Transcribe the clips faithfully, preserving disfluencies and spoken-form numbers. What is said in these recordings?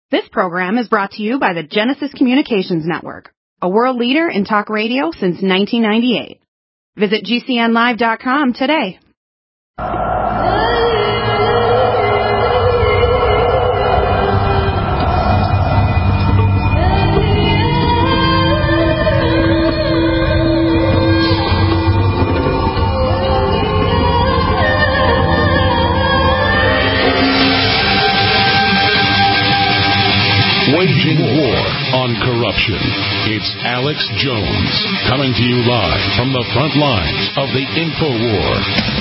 This program is brought to you by the Genesis Communications Network, a world leader in talk radio since nineteen ninety-eight. Visit G C N live dot com today. Waging war on corruption. It's Alex Jones coming to you live from the front lines of the InfoWar.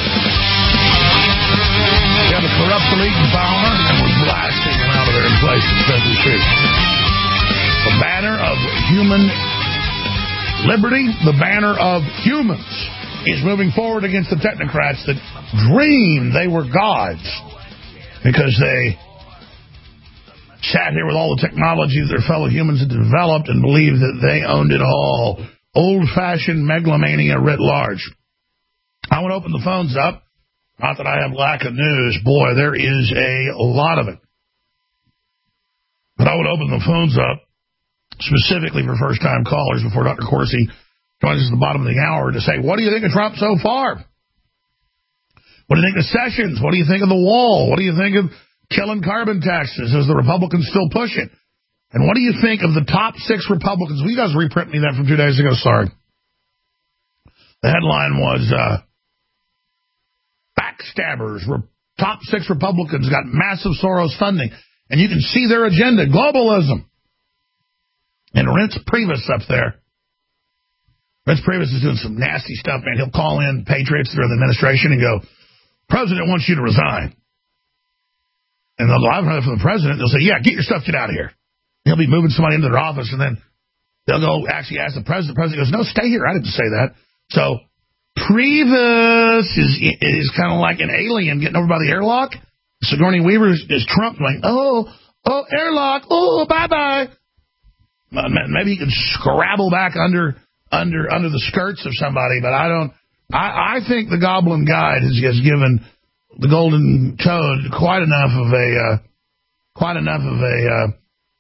Yeah, the corrupt elite in power, and we're blasting them out of their places as we speak. The banner of human liberty, the banner of humans, is moving forward against the technocrats that dreamed they were gods because they sat here with all the technology that their fellow humans had developed and believed that they owned it all. Old-fashioned megalomania writ large. I want to open the phones up. Not that I have lack of news. Boy, there is a lot of it. But I would open the phones up specifically for first-time callers before Doctor Corsi joins us at the bottom of the hour to say, what do you think of Trump so far? What do you think of Sessions? What do you think of the wall? What do you think of killing carbon taxes as the Republicans still push it? And what do you think of the top six Republicans? Will you guys reprint me that from two days ago? Sorry. The headline was, uh, Backstabbers. Re- top six Republicans got massive Soros funding. And you can see their agenda, globalism. And Reince Priebus up there. Reince Priebus is doing some nasty stuff, man. He'll call in patriots during the administration and go, President wants you to resign. And they'll go, I've heard from the president. They'll say, yeah, get your stuff, get out of here. He'll be moving somebody into their office, and then they'll go actually ask the president. The president goes, no, stay here. I didn't say that. So Priebus is is kind of like an alien getting over by the airlock. Sigourney Weaver is, is Trump going, oh, oh, airlock, oh, bye-bye. Maybe he can scrabble back under under under the skirts of somebody, but I don't. I, I think the Goblin Guide has, has given the Golden Toad quite enough of a uh, quite enough of a uh,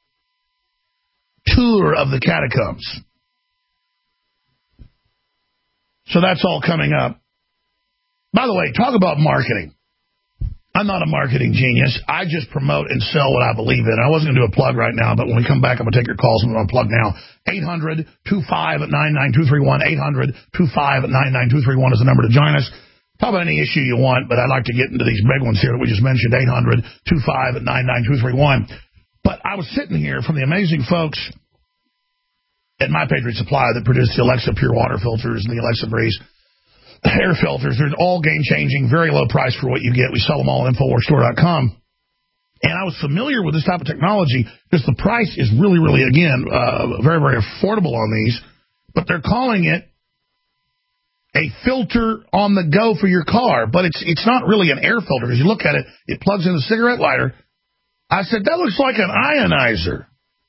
tour of the catacombs. So that's all coming up. By the way, talk about marketing. I'm not a marketing genius. I just promote and sell what I believe in. I wasn't going to do a plug right now, but when we come back, I'm going to take your calls. I'm going to plug now. eight hundred, two five, nine nine two three one. eight hundred, two five, nine nine two three one is the number to join us. Talk about any issue you want, but I'd like to get into these big ones here that we just mentioned, eight hundred, two five, nine nine two three one. But I was sitting here from the amazing folks at My Patriot Supply that produce the Alexa Pure Water filters and the Alexa Breeze air filters. They're all game-changing, very low price for what you get. We sell them all at Infowar Store dot com. And I was familiar with this type of technology because the price is really, really, again, uh, very, very affordable on these. But they're calling it a filter on the go for your car, but it's it's not really an air filter. As you look at it, it plugs in a cigarette lighter. I said, that looks like an ionizer.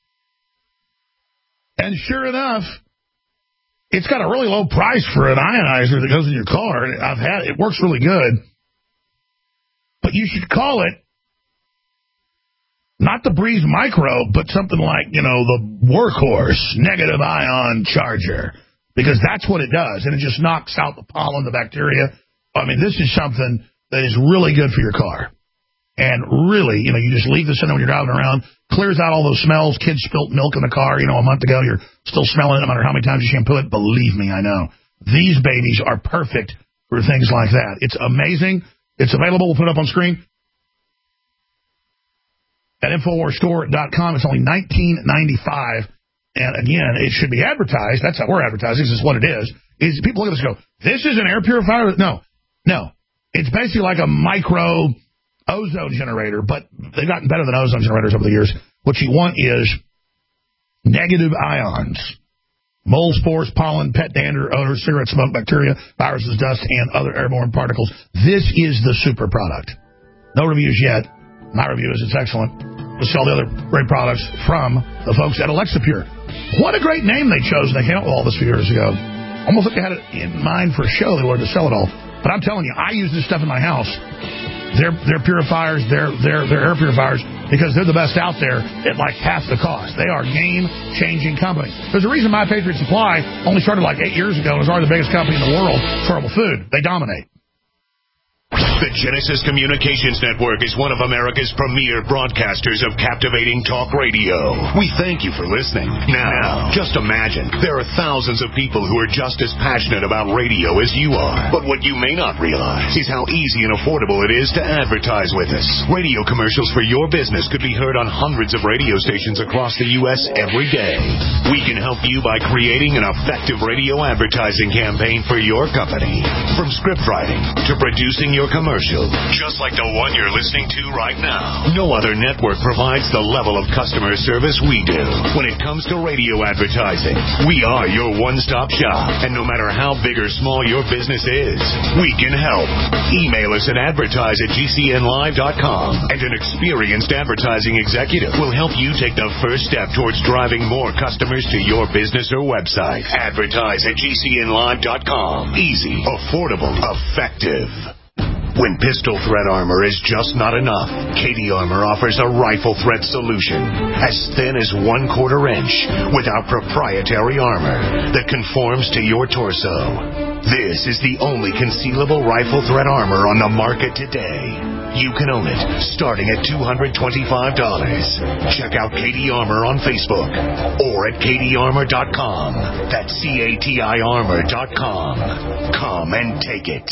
And sure enough, it's got a really low price for an ionizer that goes in your car. I've had it. It works really good. But you should call it not the Breeze Micro, but something like, you know, the Workhorse negative ion charger. Because that's what it does, and it just knocks out the pollen, the bacteria. I mean, this is something that is really good for your car. And really, you know, you just leave this in when you're driving around, clears out all those smells. Kids spilt milk in the car, you know, a month ago. You're still smelling it no matter how many times you shampoo it. Believe me, I know. These babies are perfect for things like that. It's amazing. It's available. We'll put it up on screen at Infowar Store dot com. It's only nineteen ninety-five. And again, it should be advertised. That's how we're advertising. This is what it is. Is people look at this and go, this is an air purifier? No, no. It's basically like a micro ozone generator, but they've gotten better than ozone generators over the years. What you want is negative ions. Mold, spores, pollen, pet dander, odor, cigarette smoke, bacteria, viruses, dust, and other airborne particles. This is the super product. No reviews yet. My review is it's excellent. We'll sell the other great products from the folks at Alexa Pure. What a great name they chose when they came up with all this a few years ago. Almost like they had it in mind for a show. They wanted to sell it all. But I'm telling you, I use this stuff in my house. Their their purifiers, their their their air purifiers because they're the best out there at like half the cost. They are game-changing company. There's a reason My Patriot Supply only started like eight years ago and is already the biggest company in the world for portable food. They dominate. The Genesis Communications Network is one of America's premier broadcasters of captivating talk radio. We thank you for listening. Now, just imagine, there are thousands of people who are just as passionate about radio as you are. But what you may not realize is how easy and affordable it is to advertise with us. Radio commercials for your business could be heard on hundreds of radio stations across the U S every day. We can help you by creating an effective radio advertising campaign for your company. From script writing to producing your commercial. Commercial, just like the one you're listening to right now. No other network provides the level of customer service we do. When it comes to radio advertising, we are your one-stop shop. And no matter how big or small your business is, we can help. Email us at advertise at G C N live dot com, and an experienced advertising executive will help you take the first step towards driving more customers to your business or website. Advertise at G C N live dot com. Easy, affordable, effective. When pistol thread armor is just not enough, Katie Armor offers a rifle thread solution as thin as one quarter inch with our proprietary armor that conforms to your torso. This is the only concealable rifle thread armor on the market today. You can own it starting at two hundred twenty-five dollars. Check out Katie Armor on Facebook or at Katie Armor dot com. That's C A T I Armor dot com. Come and take it.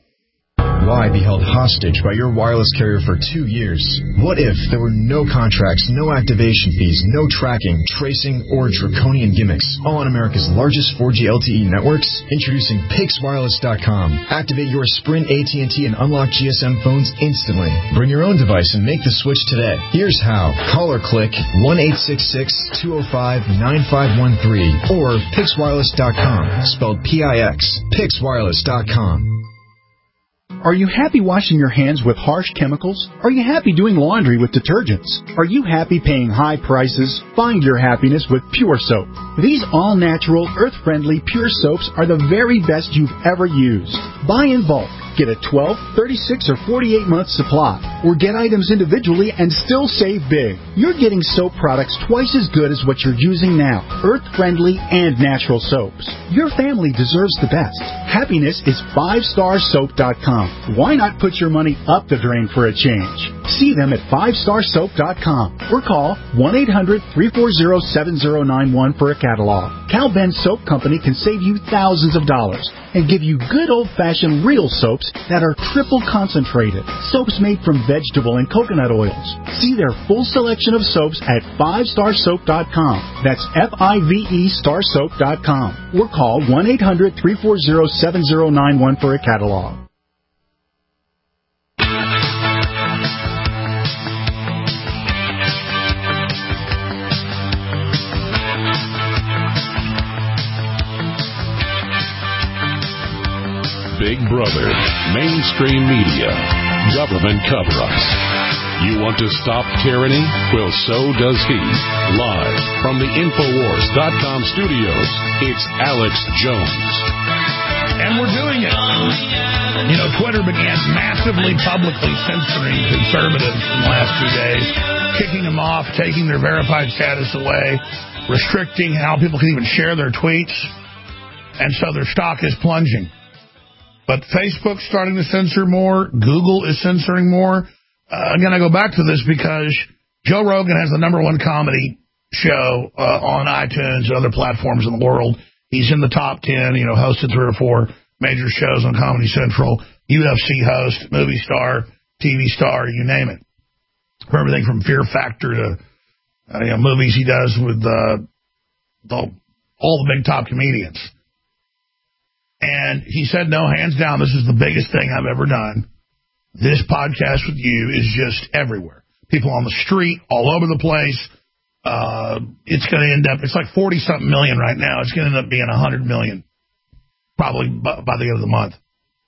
Why be held hostage by your wireless carrier for two years? What if there were no contracts, no activation fees, no tracking, tracing, or draconian gimmicks, all on America's largest four G L T E networks? Introducing Pix Wireless dot com. Activate your Sprint, A T and T, and unlock G S M phones instantly. Bring your own device and make the switch today. Here's how. Call or click one eight six six, two oh five, nine five one three or Pix Wireless dot com, spelled P I X. Pix Wireless dot com. Are you happy washing your hands with harsh chemicals? Are you happy doing laundry with detergents? Are you happy paying high prices? Find your happiness with Pure Soap. These all-natural, earth-friendly Pure Soaps are the very best you've ever used. Buy in bulk. Get a twelve, thirty-six, or forty-eight month supply, or get items individually and still save big. You're getting soap products twice as good as what you're using now, earth-friendly and natural soaps. Your family deserves the best. Happiness is five star soap dot com. Why not put your money up the drain for a change? See them at five star soap dot com or call one eight hundred, three four zero, seven zero nine one for a catalog. Cal Ben Soap Company can save you thousands of dollars and give you good old-fashioned real soaps that are triple concentrated. Soaps made from vegetable and coconut oils. See their full selection of soaps at five star soap dot com. That's F I V E star soap dot com. Or call one eight hundred, three four zero, seven zero nine one for a catalog. Big Brother, mainstream media, government cover-ups. You want to stop tyranny? Well, so does he. Live from the Infowars dot com studios, it's Alex Jones. And we're doing it. You know, Twitter began massively publicly censoring conservatives in the last two days, kicking them off, taking their verified status away, restricting how people can even share their tweets. And so their stock is plunging. But Facebook's starting to censor more. Google is censoring more. Uh, again, I go back to this because Joe Rogan has the number one comedy show uh, on iTunes and other platforms in the world. He's in the top ten, you know, hosted three or four major shows on Comedy Central, U F C host, movie star, T V star, you name it. For everything from Fear Factor to uh, you know, movies he does with uh, the, all the big top comedians. And he said, no, hands down, this is the biggest thing I've ever done. This podcast with you is just everywhere. People on the street, all over the place. Uh, it's going to end up, it's like forty-something million right now. It's going to end up being one hundred million, probably by, by the end of the month.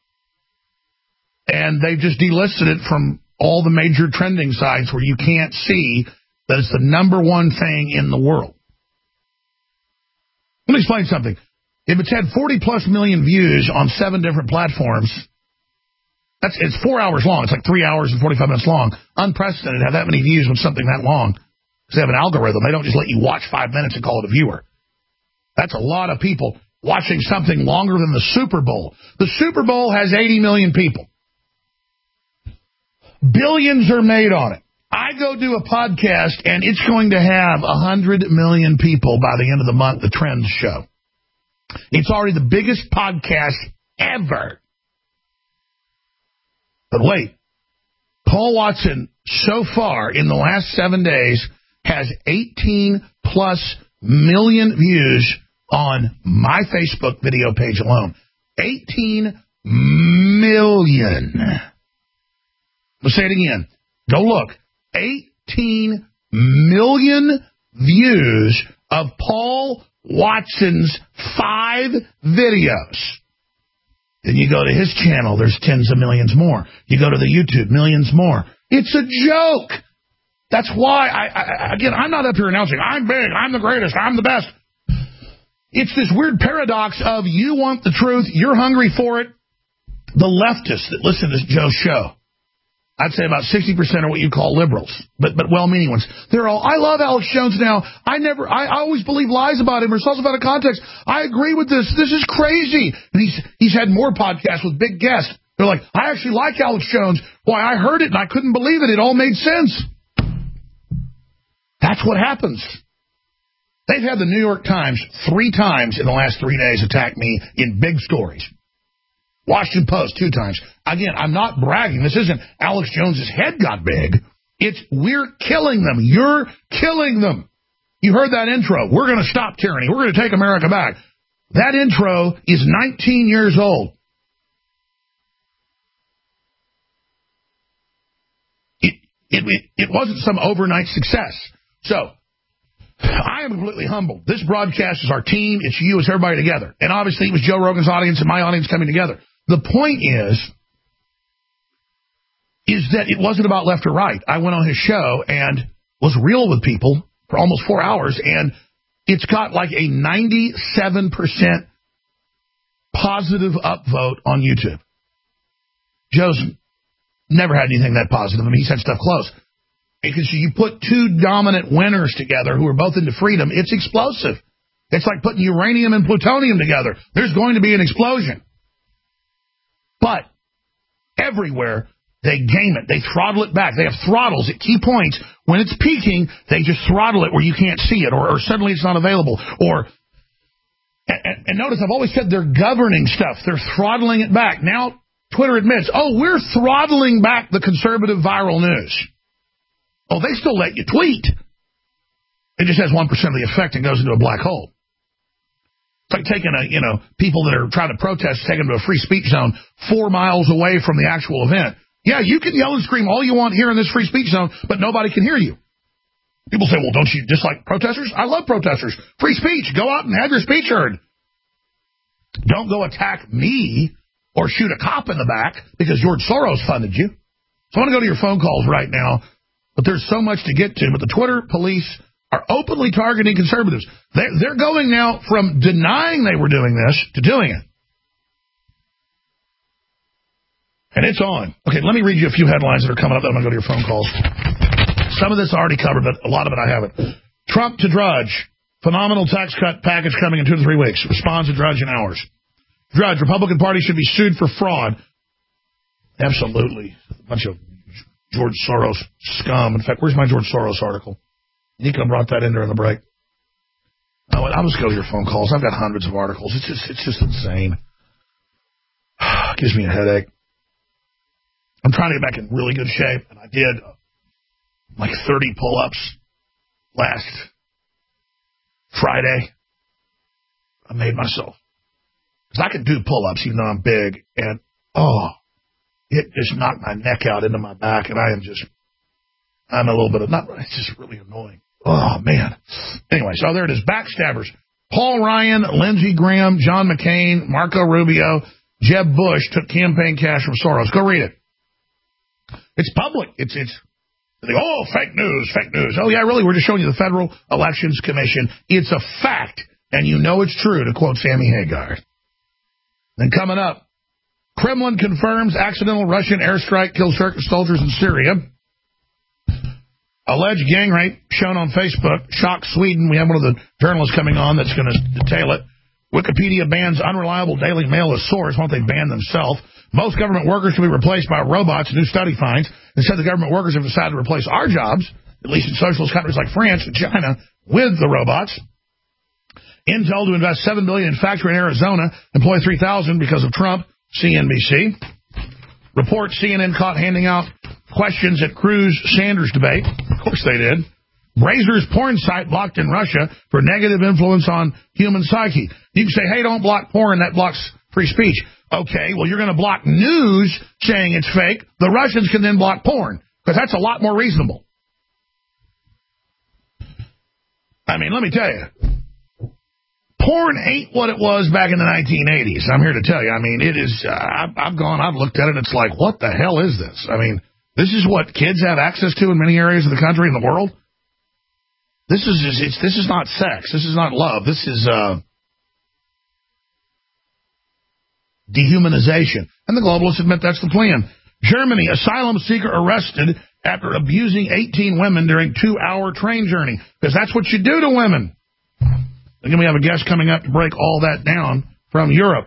And they've just delisted it from all the major trending sites where you can't see that it's the number one thing in the world. Let me explain something. If it's had forty plus million views on seven different platforms, That's It's four hours long. It's like three hours and forty-five minutes long. Unprecedented to have that many views with something that long. Because they have an algorithm. They don't just let you watch five minutes and call it a viewer. That's a lot of people watching something longer than the Super Bowl. The Super Bowl has eighty million people. Billions are made on it. I go do a podcast, and it's going to have one hundred million people by the end of the month, the Trends show. It's already the biggest podcast ever. But wait, Paul Watson, so far in the last seven days, has eighteen plus million views on my Facebook video page alone. eighteen million. Let's say it again. Go look. eighteen million views of Paul Watson's five videos. Then you go to his channel, there's tens of millions more. You go to the YouTube, millions more. It's a joke. That's why, I, I again, I'm not up here announcing, I'm big, I'm the greatest, I'm the best. It's this weird paradox of you want the truth, you're hungry for it. The leftists that listen to Joe's show, I'd say about sixty percent are what you call liberals, but but well-meaning ones. They're all, I love Alex Jones now. I never, I, I always believe lies about him or stuff out of context. I agree with this. This is crazy. And he's he's had more podcasts with big guests. They're like, I actually like Alex Jones. Why, I heard it and I couldn't believe it. It all made sense. That's what happens. They've had the New York Times three times in the last three days attack me in big stories. Washington Post two times. Again, I'm not bragging. This isn't Alex Jones's head got big. It's we're killing them. You're killing them. You heard that intro. We're going to stop tyranny. We're going to take America back. That intro is nineteen years old. It, it, it, it wasn't some overnight success. So, I am completely humbled. This broadcast is our team. It's you. It's everybody together. And obviously, it was Joe Rogan's audience and my audience coming together. The point is, is that it wasn't about left or right. I went on his show and was real with people for almost four hours, and it's got like a ninety-seven percent positive upvote on YouTube. Joe's never had anything that positive. I mean, he's had stuff close. Because you put two dominant winners together who are both into freedom, it's explosive. It's like putting uranium and plutonium together. There's going to be an explosion. But everywhere, they game it. They throttle it back. They have throttles at key points. When it's peaking, they just throttle it where you can't see it, or, or suddenly it's not available. Or and, and notice, I've always said they're governing stuff. They're throttling it back. Now, Twitter admits, oh, we're throttling back the conservative viral news. Oh, they still let you tweet. It just has one percent of the effect and goes into a black hole. It's like taking a, you know, people that are trying to protest, taking them to a free speech zone four miles away from the actual event. Yeah, you can yell and scream all you want here in this free speech zone, but nobody can hear you. People say, well, don't you dislike protesters? I love protesters. Free speech. Go out and have your speech heard. Don't go attack me or shoot a cop in the back because George Soros funded you. So I want to go to your phone calls right now. But there's so much to get to. But the Twitter police are openly targeting conservatives. They're, they're going now from denying they were doing this to doing it. And it's on. Okay, let me read you a few headlines that are coming up. Then I'm going to go to your phone calls. Some of this I already covered, but a lot of it I haven't. Trump to Drudge. Phenomenal tax cut package coming in two to three weeks. Responds to Drudge in hours. Drudge, Republican Party should be sued for fraud. Absolutely. A bunch of George Soros scum. In fact, where's my George Soros article? Nico brought that in during the break. Oh, I'll just go to your phone calls. I've got hundreds of articles. It's just, it's just insane. It gives me a headache. I'm trying to get back in really good shape, and I did like thirty pull-ups last Friday. I made myself. Because I can do pull-ups even though I'm big, and oh, it just knocked my neck out into my back, and I am just, I'm a little bit of, not, it's just really annoying. Oh, man. Anyway, so there it is. Backstabbers. Paul Ryan, Lindsey Graham, John McCain, Marco Rubio, Jeb Bush took campaign cash from Soros. Go read it. It's public. It's, it's, they go, oh, fake news, fake news. Oh, yeah, really? We're just showing you the Federal Elections Commission. It's a fact, and you know it's true, to quote Sammy Hagar. Then coming up, Kremlin confirms accidental Russian airstrike kills Turkish soldiers in Syria. Alleged gang rape shown on Facebook. Shock Sweden. We have one of the journalists coming on that's going to detail it. Wikipedia bans unreliable Daily Mail as source. Why don't they ban themselves? Most government workers can be replaced by robots, new study finds. Instead, the government workers have decided to replace our jobs, at least in socialist countries like France and China, with the robots. Intel to invest seven billion dollars in factory in Arizona, employ three thousand because of Trump. C N B C. Report C N N caught handing out questions at Cruz-Sanders debate. Of course they did. Brazer's porn site blocked in Russia for negative influence on human psyche. You can say, hey, don't block porn, that blocks free speech. Okay, well, you're going to block news saying it's fake. The Russians can then block porn, because that's a lot more reasonable. I mean, let me tell you, porn ain't what it was back in the nineteen eighties. I'm here to tell you. I mean, it is, uh, I've, I've gone, I've looked at it, and it's like, what the hell is this? I mean, this is what kids have access to in many areas of the country and the world. This is just, it's, this is not sex. This is not love. This is uh, dehumanization. And the globalists admit that's the plan. Germany, asylum seeker arrested after abusing eighteen women during two-hour train journey. Because that's what you do to women. Again, we have a guest coming up to break all that down from Europe.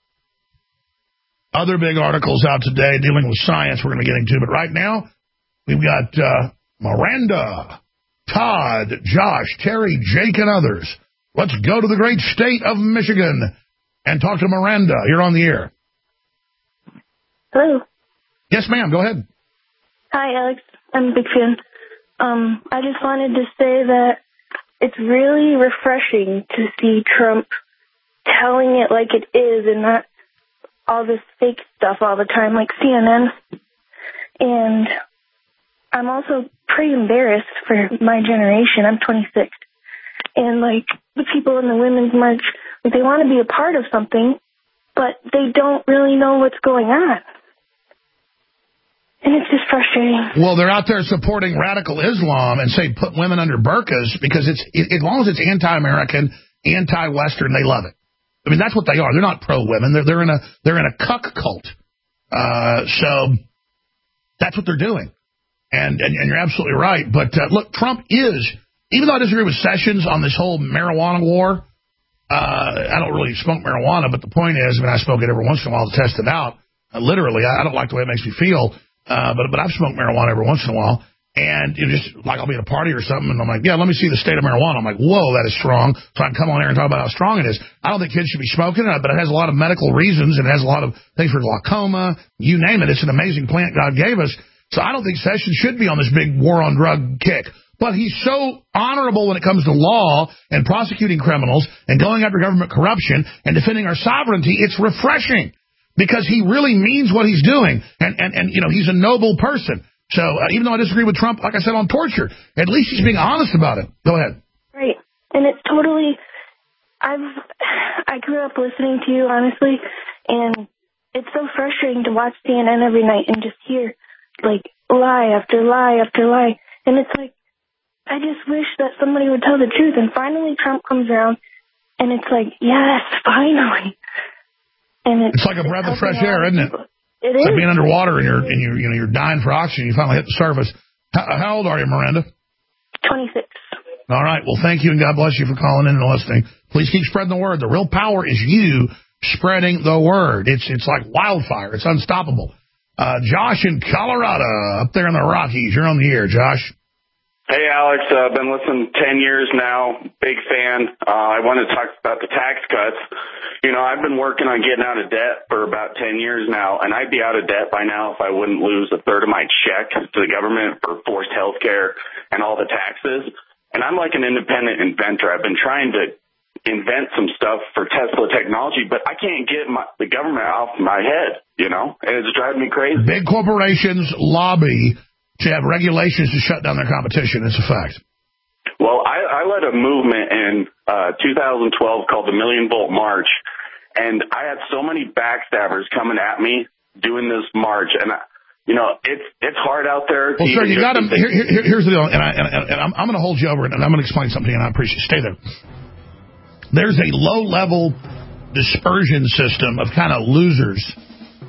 Other big articles out today dealing with science we're going to get into. But right now, we've got uh, Miranda, Todd, Josh, Terry, Jake, and others. Let's go to the great state of Michigan and talk to Miranda. You're on the air. Hello. Yes, ma'am. Go ahead. Hi, Alex. I'm a big fan. Um, I just wanted to say that it's really refreshing to see Trump telling it like it is and not all this fake stuff all the time like C N N. And I'm also pretty embarrassed for my generation. I'm twenty-six. And, like, the people in the Women's March, like, they want to be a part of something, but they don't really know what's going on. And it's just frustrating. Well, they're out there supporting radical Islam and say put women under burqas because it's it, as long as it's anti-American, anti-Western, they love it. I mean, that's what they are. They're not pro-women. They're they're in a they're in a cuck cult. Uh, so that's what they're doing. And and, and you're absolutely right. But uh, look, Trump is, even though I disagree with Sessions on this whole marijuana war, uh, I don't really smoke marijuana. But the point is, I mean, I smoke it every once in a while to test it out. Uh, literally, I, I don't like the way it makes me feel. Uh, but but I've smoked marijuana every once in a while, and you know, just like I'll be at a party or something, and I'm like, yeah, let me see the state of marijuana. I'm like, whoa, that is strong. So I can come on air and talk about how strong it is. I don't think kids should be smoking it, but it has a lot of medical reasons, and it has a lot of things for glaucoma, you name it. It's an amazing plant God gave us. So I don't think Sessions should be on this big war on drug kick. But he's so honorable when it comes to law and prosecuting criminals and going after government corruption and defending our sovereignty. It's refreshing. Because he really means what he's doing. And, and, and you know, he's a noble person. So uh, even though I disagree with Trump, like I said, on torture, at least he's being honest about it. Go ahead. Right. And it's totally, I've, I grew up listening to you, honestly, and it's so frustrating to watch C N N every night and just hear, like, lie after lie after lie. And it's like, I just wish that somebody would tell the truth. And finally Trump comes around, and it's like, yes, finally. And it's, it's like a breath of fresh air, isn't it? It it's is. Like being underwater and you're and you're you know you're dying for oxygen. You finally hit the surface. How, how old are you, Miranda? twenty-six. All right. Well, thank you and God bless you for calling in and listening. Please keep spreading the word. The real power is you spreading the word. It's it's like wildfire. It's unstoppable. Uh, Josh in Colorado, up there in the Rockies. You're on the air, Josh. Hey, Alex. I've uh, been listening ten years now. Big fan. Uh, I want to talk about the tax cuts. You know, I've been working on getting out of debt for about ten years now, and I'd be out of debt by now if I wouldn't lose a third of my check to the government for forced health care and all the taxes. And I'm like an independent inventor. I've been trying to invent some stuff for Tesla technology, but I can't get my, the government off my head, you know, and it's driving me crazy. Big corporations lobby to have regulations to shut down their competition. It's a fact. Well, I, I led a movement in uh, two thousand twelve called the Million Volt March, and I had so many backstabbers coming at me doing this march, and I, you know, it's it's hard out there. Well, sir, you got to. Here, here, here's the deal, and, I, and, and I'm, I'm going to hold you over, and I'm going to explain something, and I appreciate. Stay there. There's a low-level dispersion system of kind of losers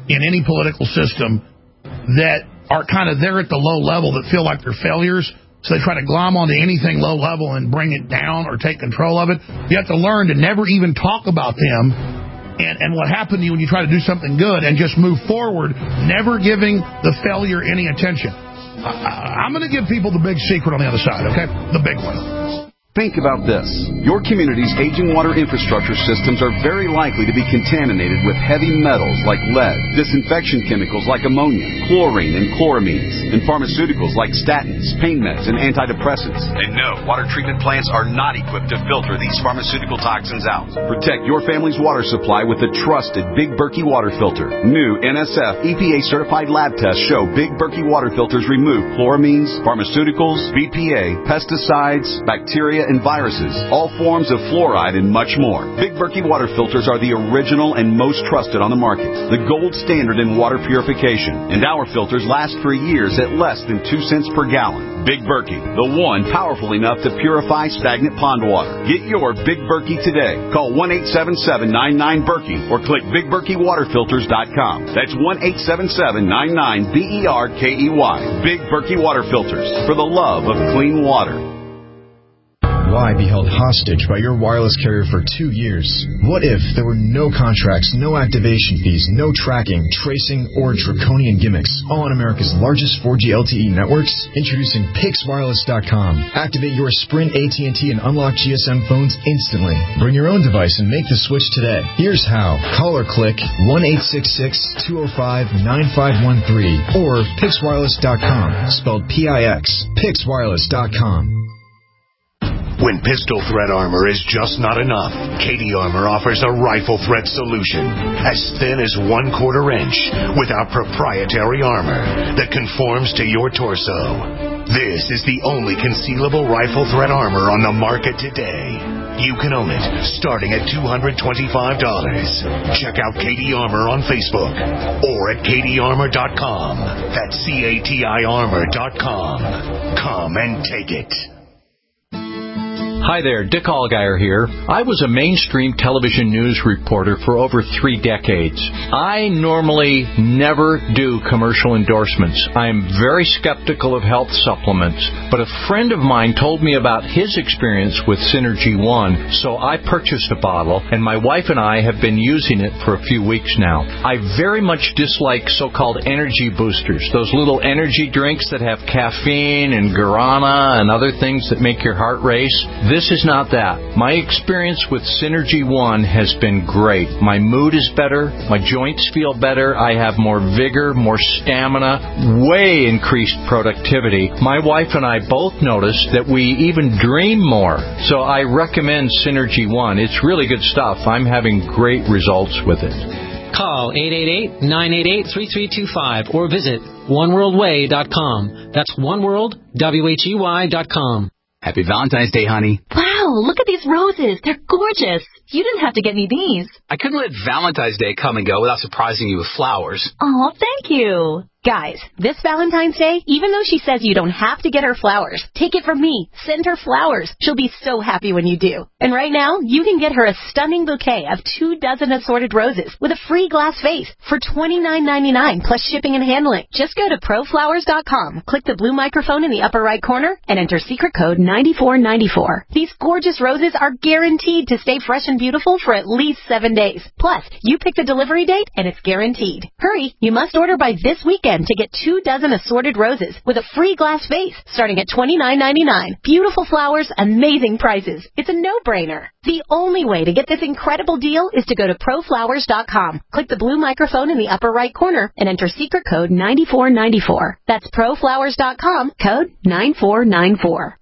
in any political system that are kind of there at the low level that feel like they're failures, so they try to glom onto anything low level and bring it down or take control of it. You have to learn to never even talk about them and, and what happened to you when you try to do something good and just move forward, never giving the failure any attention. I, I'm going to give people the big secret on the other side, okay? The big one. Think about this. Your community's aging water infrastructure systems are very likely to be contaminated with heavy metals like lead, disinfection chemicals like ammonia, chlorine and chloramines, and pharmaceuticals like statins, pain meds, and antidepressants. And no, water treatment plants are not equipped to filter these pharmaceutical toxins out. Protect your family's water supply with the trusted Big Berkey water filter. New N S F E P A-certified lab tests show Big Berkey water filters remove chloramines, pharmaceuticals, B P A, pesticides, bacteria, and viruses, all forms of fluoride, and much more. Big Berkey water filters are the original and most trusted on the market, the gold standard in water purification, and our filters last for years at less than two cents per gallon. Big Berkey, the one powerful enough to purify stagnant pond water. Get your Big Berkey today. Call one eight seven seven, nine nine, Berkey or click big berkey water filters dot com. That's one eight seven seven, nine nine, B E R K E Y. Big Berkey water filters, for the love of clean water. Why be held hostage by your wireless carrier for two years? What if there were no contracts, no activation fees, no tracking, tracing, or draconian gimmicks, all on America's largest four G L T E networks? Introducing Pix Wireless dot com. Activate your Sprint, A T and T, and unlock G S M phones instantly. Bring your own device and make the switch today. Here's how. Call or click one eight six six, two oh five, nine five one three or Pix Wireless dot com, spelled P I X. Pix Wireless dot com. When pistol threat armor is just not enough, K D Armor offers a rifle threat solution as thin as one quarter inch with our proprietary armor that conforms to your torso. This is the only concealable rifle threat armor on the market today. You can own it starting at two hundred twenty-five dollars. Check out K D Armor on Facebook or at K D armor dot com. That's C A T I armor dot com. Come and take it. Hi there, Dick Allgaier here. I was a mainstream television news reporter for over three decades. I normally never do commercial endorsements. I am very skeptical of health supplements, but a friend of mine told me about his experience with Synergy One, so I purchased a bottle, and my wife and I have been using it for a few weeks now. I very much dislike so-called energy boosters, those little energy drinks that have caffeine and guarana and other things that make your heart race. This is not that. My experience with Synergy One has been great. My mood is better. My joints feel better. I have more vigor, more stamina, way increased productivity. My wife and I both noticed that we even dream more. So I recommend Synergy One. It's really good stuff. I'm having great results with it. Call eight eight eight, nine eight eight, three three two five or visit one world way dot com. That's oneworld, W H E Y dot com. Happy Valentine's Day, honey. Wow, look at these roses. They're gorgeous. You didn't have to get me these. I couldn't let Valentine's Day come and go without surprising you with flowers. Oh, thank you. Guys, this Valentine's Day, even though she says you don't have to get her flowers, take it from me. Send her flowers. She'll be so happy when you do. And right now, you can get her a stunning bouquet of two dozen assorted roses with a free glass vase for twenty-nine ninety-nine plus shipping and handling. Just go to pro flowers dot com, click the blue microphone in the upper right corner, and enter secret code nine four nine four. These gorgeous roses are guaranteed to stay fresh and beautiful for at least seven days. Plus, you pick the delivery date, and it's guaranteed. Hurry, you must order by this weekend to get two dozen assorted roses with a free glass vase starting at twenty-nine ninety-nine. Beautiful flowers, amazing prices. It's a no-brainer. The only way to get this incredible deal is to go to pro flowers dot com. Click the blue microphone in the upper right corner and enter secret code nine four nine four. That's pro flowers dot com, code nine four nine four.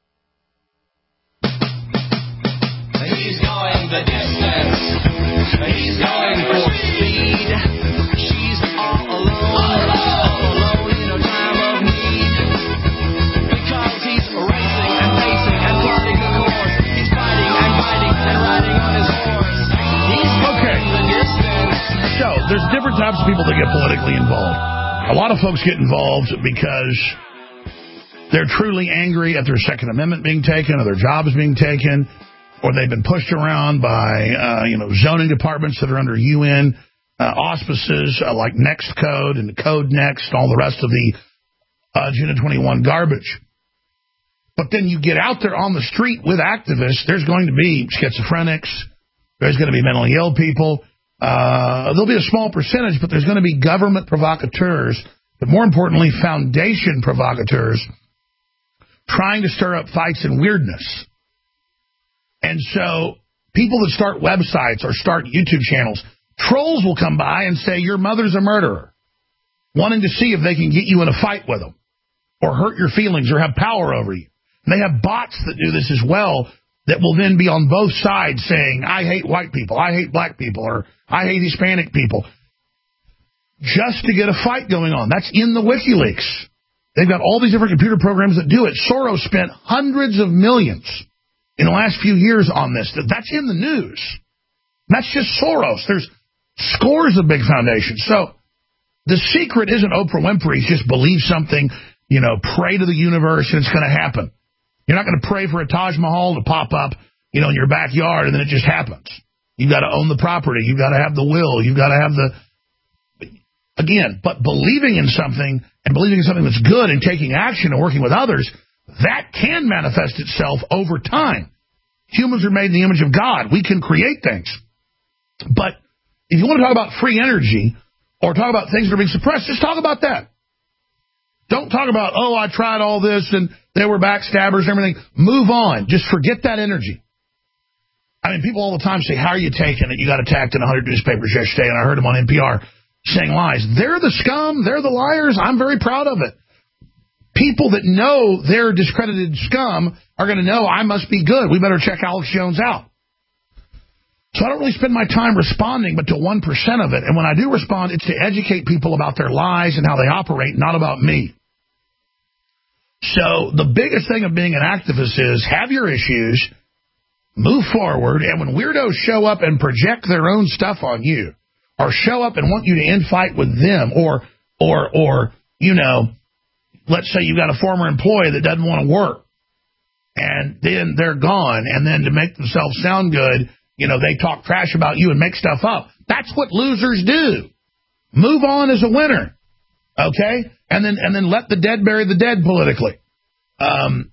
He's going the distance. He's going for speed. She's all alone. All alone in a time of need. Because he's racing and pacing and plotting the course. He's fighting and fighting and riding on his horse. He's going the distance. So, there's different types of people that get politically involved. A lot of folks get involved because they're truly angry at their Second Amendment being taken or their jobs being taken, or they've been pushed around by, uh, you know, zoning departments that are under U N uh, auspices uh, like Next Code and Code Next, all the rest of the uh, Agenda twenty-one garbage. But then you get out there on the street with activists, there's going to be schizophrenics, there's going to be mentally ill people. Uh, there'll be a small percentage, but there's going to be government provocateurs, but more importantly, foundation provocateurs trying to stir up fights and weirdness. And so people that start websites or start YouTube channels, trolls will come by and say, your mother's a murderer, wanting to see if they can get you in a fight with them or hurt your feelings or have power over you. And they have bots that do this as well that will then be on both sides saying, I hate white people, I hate black people, or I hate Hispanic people, just to get a fight going on. That's in the WikiLeaks. They've got all these different computer programs that do it. Soros spent hundreds of millions in the last few years on this. That's in the news. That's just Soros. There's scores of big foundations. So the secret isn't Oprah Winfrey's just believe something, you know, pray to the universe and it's going to happen. You're not going to pray for a Taj Mahal to pop up, you know, in your backyard and then it just happens. You've got to own the property. You've got to have the will. You've got to have the... Again, but believing in something and believing in something that's good and taking action and working with others, that can manifest itself over time. Humans are made in the image of God. We can create things. But if you want to talk about free energy or talk about things that are being suppressed, just talk about that. Don't talk about, oh, I tried all this and they were backstabbers and everything. Move on. Just forget that energy. I mean, people all the time say, how are you taking it? You got attacked in one hundred newspapers yesterday, and I heard them on N P R saying lies. They're the scum. They're the liars. I'm very proud of it. People that know they're discredited scum are going to know I must be good. We better check Alex Jones out. So I don't really spend my time responding, but to one percent of it. And when I do respond, it's to educate people about their lies and how they operate, not about me. So the biggest thing of being an activist is have your issues, move forward, and when weirdos show up and project their own stuff on you, or show up and want you to infight with them, or, or, or, you know, let's say you've got a former employee that doesn't want to work, and then they're gone, and then to make themselves sound good, you know, they talk trash about you and make stuff up. That's what losers do. Move on as a winner, okay? And then and then let the dead bury the dead politically. Um,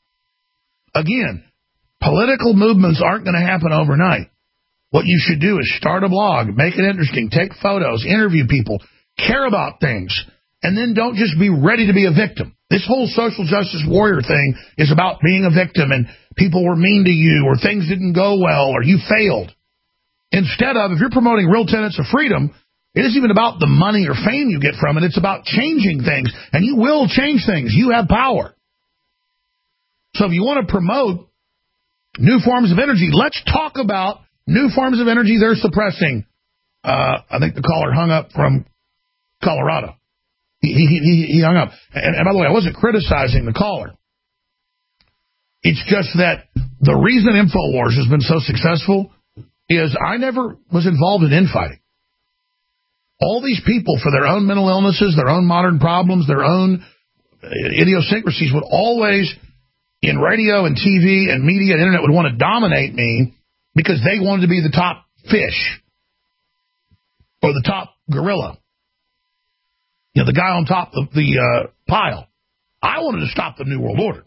again, political movements aren't going to happen overnight. What you should do is start a blog, make it interesting, take photos, interview people, care about things, and then don't just be ready to be a victim. This whole social justice warrior thing is about being a victim and people were mean to you or things didn't go well or you failed. Instead of, if you're promoting real tenets of freedom, it isn't even about the money or fame you get from it. It's about changing things, and you will change things. You have power. So if you want to promote new forms of energy, let's talk about new forms of energy they're suppressing. Uh, I think the caller hung up from Colorado. He, he, he hung up. And, and by the way, I wasn't criticizing the caller. It's just that the reason InfoWars has been so successful is I never was involved in infighting. All these people, for their own mental illnesses, their own modern problems, their own idiosyncrasies, would always, in radio and T V and media and internet, would want to dominate me because they wanted to be the top fish or the top gorilla. You know, the guy on top of the uh, pile. I wanted to stop the New World Order.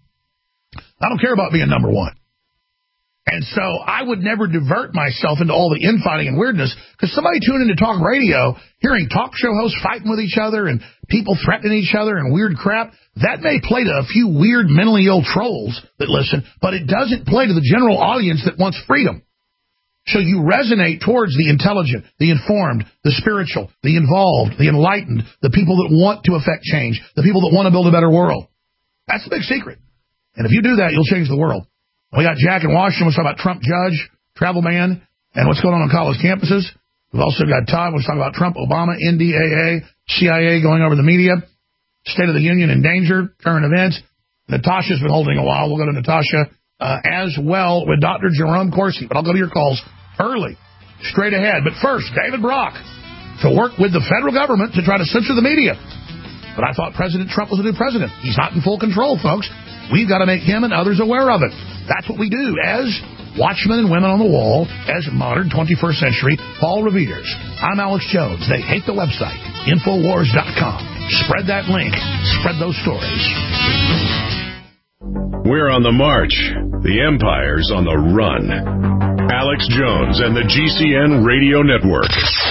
I don't care about being number one. And so I would never divert myself into all the infighting and weirdness, because somebody tuned into talk radio, hearing talk show hosts fighting with each other and people threatening each other and weird crap, that may play to a few weird mentally ill trolls that listen, but it doesn't play to the general audience that wants freedom. So you resonate towards the intelligent, the informed, the spiritual, the involved, the enlightened, the people that want to affect change, the people that want to build a better world. That's the big secret. And if you do that, you'll change the world. We got Jack in Washington. We'll talk about Trump judge, travel ban, and what's going on on college campuses. We've also got Todd. We'll talk about Trump, Obama, N D A A, C I A going over the media, State of the Union in danger, current events. Natasha's been holding a while. We'll go to Natasha uh, as well with Doctor Jerome Corsi. But I'll go to your calls early, straight ahead. But first, David Brock to work with the federal government to try to censor the media. But I thought President Trump was a new president. He's not in full control, folks. We've got to make him and others aware of it. That's what we do as watchmen and women on the wall as modern twenty-first century Paul Revere's. I'm Alex Jones. They hate the website, Infowars dot com. Spread that link. Spread those stories. We're on the march. The Empire's on the run. Alex Jones and the G C N Radio Network.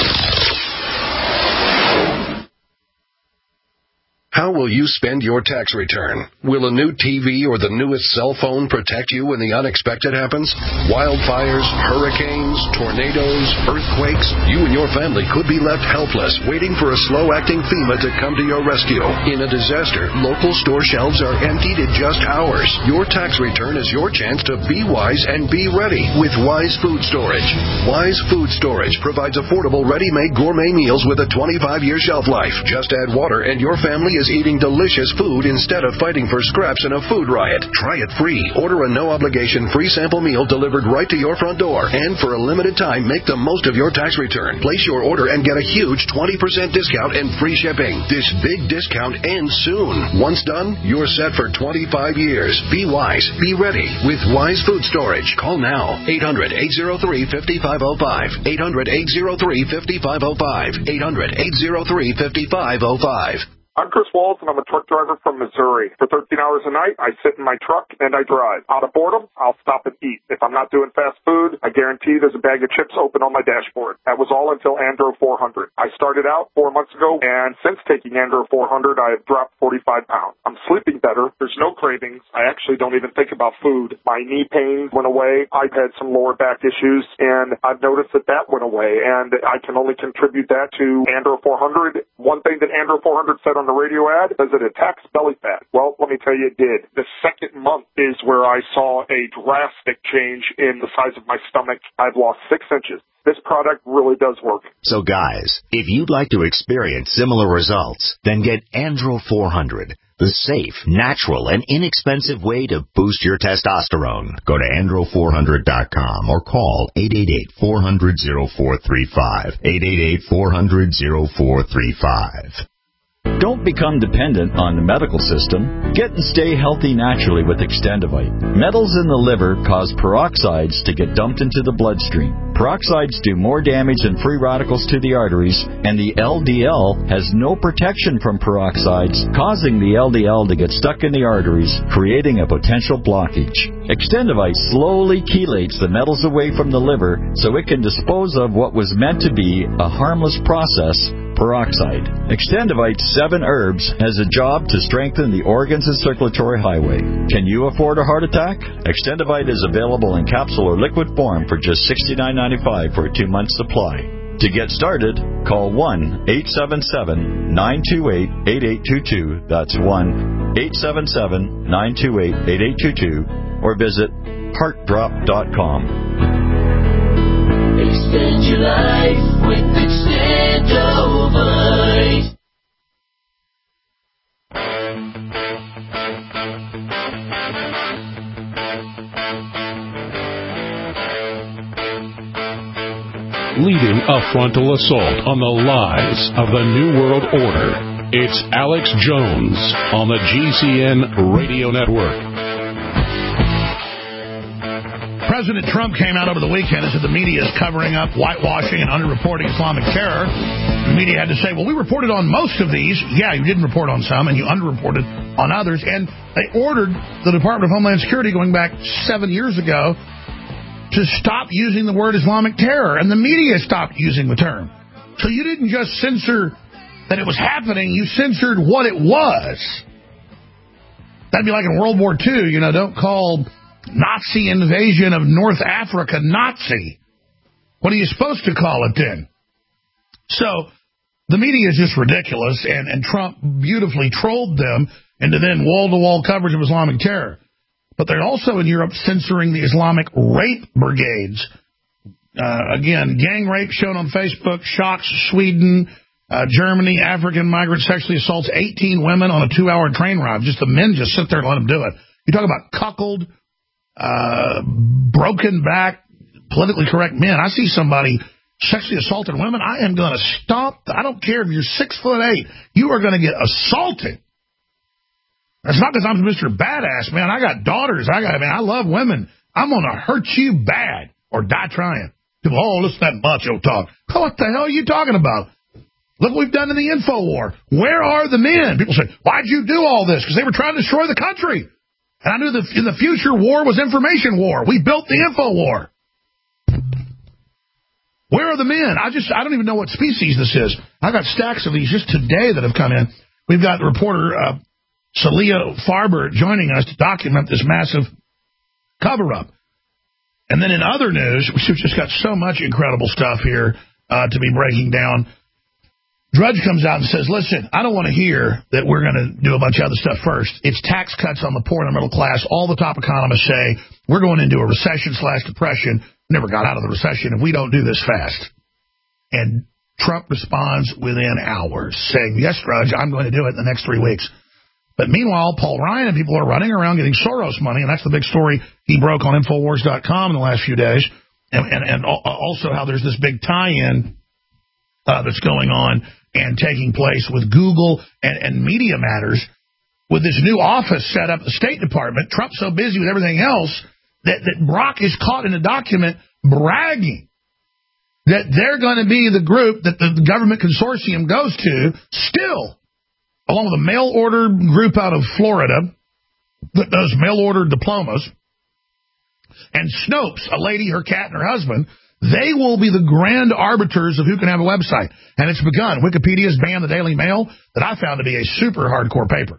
How will you spend your tax return? Will a new T V or the newest cell phone protect you when the unexpected happens? Wildfires, hurricanes, tornadoes, earthquakes. You and your family could be left helpless, waiting for a slow-acting FEMA to come to your rescue. In a disaster, local store shelves are emptied in just hours. Your tax return is your chance to be wise and be ready with Wise Food Storage. Wise Food Storage provides affordable, ready-made gourmet meals with a twenty-five year shelf life. Just add water and your family is eating delicious food instead of fighting for scraps in a food riot. Try it free. Order a no-obligation free sample meal delivered right to your front door. And for a limited time, make the most of your tax return. Place your order and get a huge twenty percent discount and free shipping. This big discount ends soon. Once done, you're set for twenty-five years. Be wise. Be ready with Wise Food Storage. Call now. eight hundred, eight oh three, five five oh five. eight hundred, eight oh three, five five oh five. eight hundred, eight oh three, five five oh five. I'm Chris Walls, and I'm a truck driver from Missouri. For thirteen hours a night, I sit in my truck and I drive. Out of boredom, I'll stop and eat. If I'm not doing fast food, I guarantee there's a bag of chips open on my dashboard. That was all until Andro four hundred. I started out four months ago, and since taking Andro four hundred, I have dropped forty-five pounds. I'm sleeping better. There's no cravings. I actually don't even think about food. My knee pain went away. I've had some lower back issues, and I've noticed that that went away, and I can only contribute that to Andro four hundred. One thing that Andro four hundred said on the radio ad is it attacks belly fat. Well, let me tell you, it did. The second month is where I saw a drastic change in the size of my stomach. I've lost six inches. This product really does work. So guys, if you'd like to experience similar results, then get Andro four hundred, the safe, natural, and inexpensive way to boost your testosterone. Go to andro four hundred dot com or call eight eight eight, four hundred, oh four three five, eight eight eight, four hundred, oh four three five. Don't become dependent on the medical system. Get and stay healthy naturally with Extendivite. Metals in the liver cause peroxides to get dumped into the bloodstream. Peroxides do more damage than free radicals to the arteries, and the L D L has no protection from peroxides, causing the L D L to get stuck in the arteries, creating a potential blockage. Extendivite slowly chelates the metals away from the liver so it can dispose of what was meant to be a harmless process, peroxide. Extendivite's seven herbs has a job to strengthen the organs and circulatory highway. Can you afford a heart attack? Extendivite is available in capsule or liquid form for just sixty-nine ninety-five for a two-month supply. To get started, call one eight seven seven, nine two eight, eight eight two two. That's one eight seven seven, nine two eight, eight eight two two. Or visit heart drop dot com. Extend your life with Extendovite. Leading a frontal assault on the lies of the New World Order, it's Alex Jones on the G C N Radio Network. President Trump came out over the weekend and said the media is covering up, whitewashing, and underreporting Islamic terror. The media had to say, well, we reported on most of these. Yeah, you didn't report on some, and you underreported on others. And they ordered the Department of Homeland Security going back seven years ago to stop using the word Islamic terror, and the media stopped using the term. So you didn't just censor that it was happening, you censored what it was. That'd be like in World War Two, you know, don't call Nazi invasion of North Africa Nazi. What are you supposed to call it then? So the media is just ridiculous, and, and Trump beautifully trolled them into then wall-to-wall coverage of Islamic terror. But they're also in Europe censoring the Islamic rape brigades. Uh, again, gang rape shown on Facebook, shocks Sweden, uh, Germany, African migrant sexually assaults eighteen women on a two-hour train ride. Just the men just sit there and let them do it. You talk about cuckold, uh, broken back, politically correct men. I see somebody sexually assaulted women, I am going to stomp. I don't care if you're six foot eight. You are going to get assaulted. That's not because I'm Mister Badass, man. I got daughters. I got, man, I love women. I'm going to hurt you bad or die trying. People, oh, listen to that macho talk. What the hell are you talking about? Look what we've done in the info war. Where are the men? People say, why'd you do all this? Because they were trying to destroy the country. And I knew that in the future, war was information war. We built the info war. Where are the men? I just, I don't even know what species this is. I got stacks of these just today that have come in. We've got reporter uh, Celia Farber joining us to document this massive cover-up. And then in other news, we've just got so much incredible stuff here uh, to be breaking down. Drudge comes out and says, listen, I don't want to hear that we're going to do a bunch of other stuff first. It's tax cuts on the poor and the middle class. All the top economists say we're going into a recession slash depression. Never got out of the recession if we don't do this fast. And Trump responds within hours saying, yes, Drudge, I'm going to do it in the next three weeks. But meanwhile, Paul Ryan and people are running around getting Soros money, and that's the big story he broke on Infowars dot com in the last few days. And, and, and also how there's this big tie-in uh, that's going on and taking place with Google and, and Media Matters with this new office set up at the State Department. Trump's so busy with everything else that, that Brock is caught in a document bragging that they're going to be the group that the government consortium goes to still, along with a mail-order group out of Florida that does mail-order diplomas, and Snopes, a lady, her cat, and her husband. They will be the grand arbiters of who can have a website. And it's begun. Wikipedia's banned the Daily Mail, that I found to be a super hardcore paper.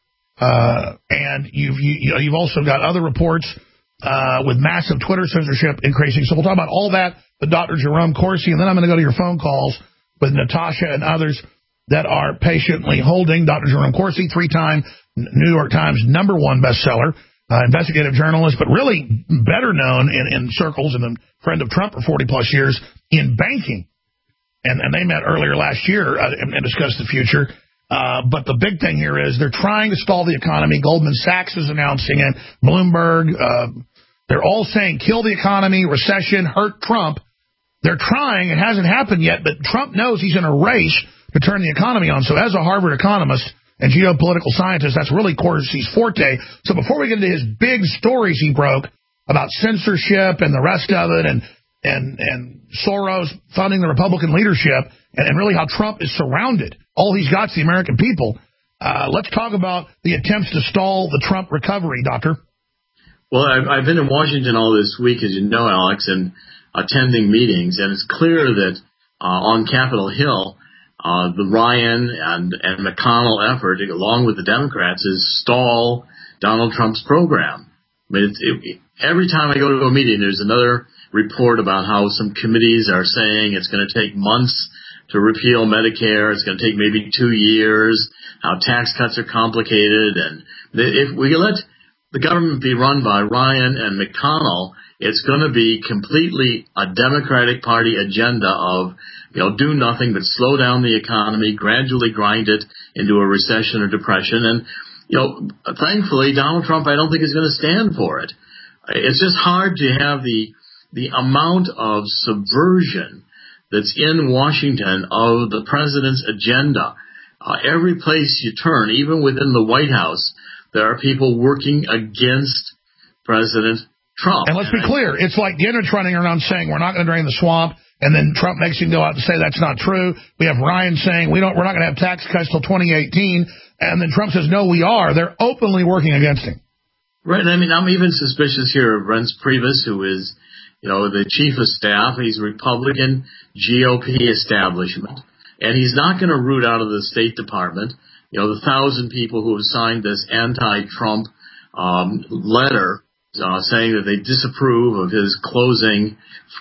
Uh, and you've, you, you've also got other reports uh, with massive Twitter censorship increasing. So we'll talk about all that with Doctor Jerome Corsi, and then I'm going to go to your phone calls with Natasha and others that are patiently holding. Doctor Jerome Corsi, three-time New York Times number one bestseller. Uh, investigative journalist, but really better known in, in circles and a friend of Trump for forty-plus years in banking. And, and they met earlier last year uh, and, and discussed the future. Uh, but the big thing here is they're trying to stall the economy. Goldman Sachs is announcing it. Bloomberg. Uh, they're all saying kill the economy, recession, hurt Trump. They're trying. It hasn't happened yet, but Trump knows he's in a race to turn the economy on. So as a Harvard economist and geopolitical scientist, that's really Corsi's forte. So before we get into his big stories he broke about censorship and the rest of it, and and and Soros funding the Republican leadership, and, and really how Trump is surrounded, all he's got is the American people. Uh, let's talk about the attempts to stall the Trump recovery, Doctor. Well, I've, I've been in Washington all this week, as you know, Alex, and attending meetings, and it's clear that uh, on Capitol Hill, Uh, the Ryan and, and McConnell effort, along with the Democrats, is stall Donald Trump's program. I mean, it's, it, every time I go to a meeting, there's another report about how some committees are saying it's going to take months to repeal Medicare. It's going to take maybe two years, how tax cuts are complicated. And if we let the government be run by Ryan and McConnell, it's going to be completely a Democratic Party agenda of, you know, do nothing but slow down the economy, gradually grind it into a recession or depression. And, you know, thankfully, Donald Trump, I don't think is going to stand for it. It's just hard to have the the amount of subversion that's in Washington of the president's agenda. Uh, every place you turn, even within the White House, there are people working against President Trump. And let's be clear, it's like Gingrich running around saying we're not going to drain the swamp, and then Trump makes him go out and say that's not true. We have Ryan saying we don't, we're not going to have tax cuts till twenty eighteen, and then Trump says no, we are. They're openly working against him. Right, and I mean, I'm even suspicious here of Reince Priebus, who is, you know, the chief of staff. He's a Republican G O P establishment, and he's not going to root out of the State Department, you know, the thousand people who have signed this anti-Trump um, letter uh, saying that they disapprove of his closing